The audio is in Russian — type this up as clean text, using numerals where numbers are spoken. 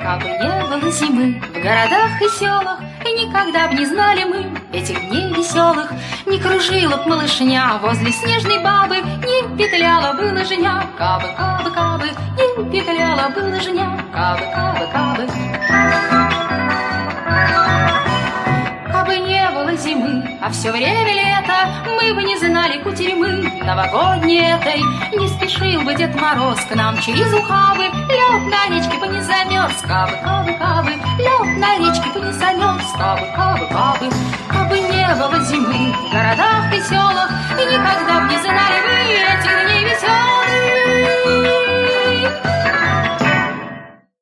Кабы не было зимы в городах и селах, и никогда б не знали мы этих дней веселых. Не кружила б малышня возле снежной бабы, не петляла бы лыжня. Кабы, кабы, кабы, не петляла бы лыжня. Кабы, кабы, кабы. Кабы не было зимы, а все время лето, мы бы не знали кутерьмы новогодней этой. Не спешил бы Дед Мороз к нам через ухабы, лед на речке бы не замерз. Кабы, кабы, кабы, лед на речке бы не замерз. Кабы, кабы, кабы. Кабы не было зимы в городах и селах, и никогда б не знали вы этих дней веселых.